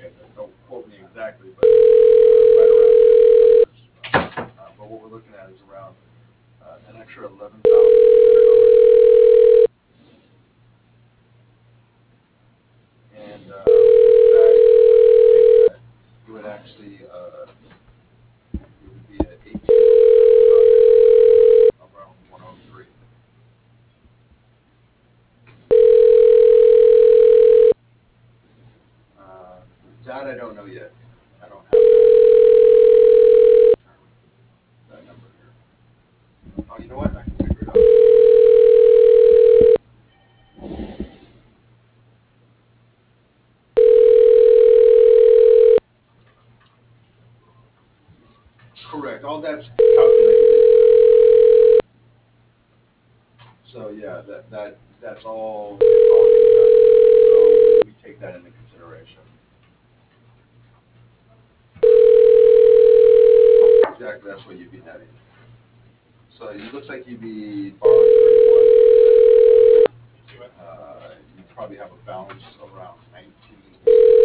again, don't quote me exactly, but right around those numbers. But what we're looking at is around an extra $11,300. And with that, you would actually, it would be at 18 around 103. That I don't know yet. I don't have that number here. Oh, you know what? I can figure it out. Correct. All that's calculated. So yeah, that's all. It's all in that. So we take that into consideration. Exactly. That's what you'd be netting. So it looks like you'd be borrowing 31. You probably have a balance around 19.